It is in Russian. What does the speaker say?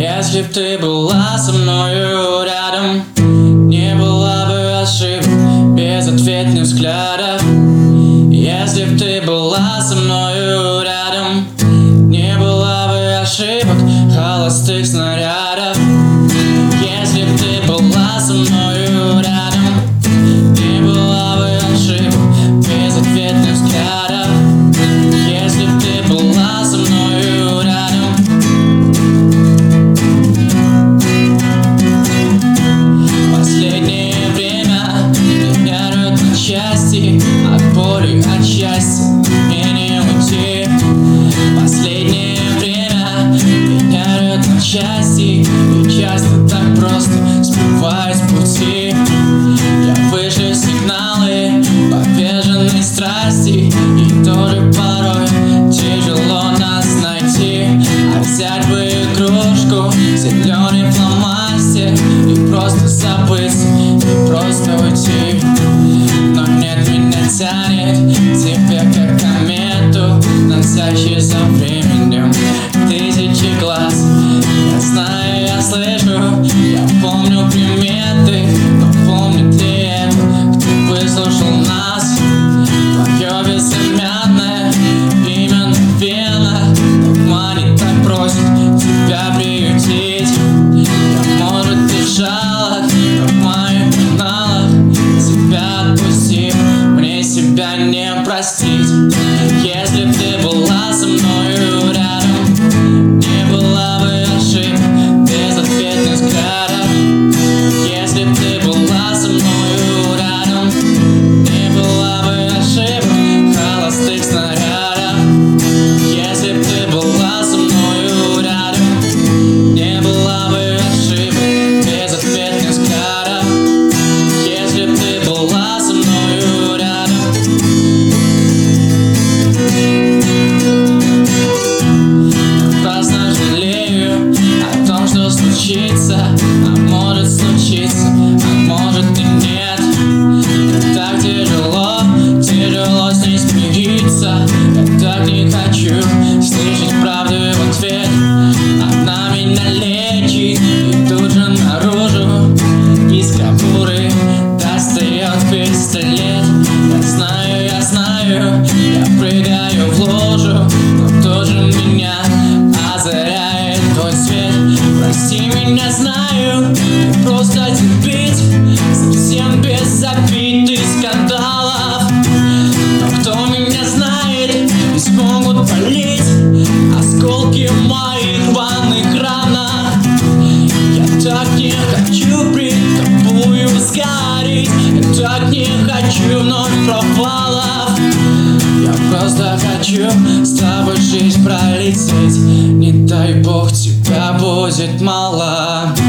Если б ты была со мною рядом, не было бы ошибок, безответных взглядов. Если б ты была со мною рядом, не было бы ошибок, холостых снарядов. Если б ты была со мною рядом, не было бы ошибок, безответных взглядов. Если б ты была со мною рядом. Последнее время меня рвет на части, от боли, от счастья мне не уйти. Последнее время меня рвет на части, и часто так просто сбиваюсь с пути. Я вышлю сигналы поверженной страсти, и тоже порой тяжело нас найти. А взять бы игрушку, зеленый фломастер, и просто забыться, и просто уйти. Но нет, меня тянет тебе как комету, носящий за временем тысячи глаз. Я знаю, я слышу, я помню приметы, но помнит ли это, кто выслушал нас? Твое безымянное имя наверно, обманет, так просит тебя приютить. Я, может, и жалок, но в моих каналах тебя отпустив, мне себя не простить. Если б ты была со мною рядом, не было бы ошибок, безответных взглядов. Если б ты была со мною рядом, не было бы ошибок, холостых снарядов. Если б ты была со мною рядом, не было бы ошибок, безответных взглядов. Если б ты была со мною рядом. Напрасно жалею о том, что случится, а может случиться, а может и нет. Мне так тяжело, тяжело с ней смириться. Я так не хочу слышать правду в ответ. Она меня лечит, и тут же наружу из кобуры достает пистолет. Я знаю, я прыгаю в лужу, но тоже меня озаряет твой свет. Прости меня, знаю, ты просто терпеть, совсем без обид и скандалов. Но кто меня знает, не смогут болеть осколки моих рваных ранах. Я так не хочу пред тобою сгореть, я так не хочу вновь провалов. Я просто хочу с тобой жизнь пролететь, не дай бог тебя будет мало.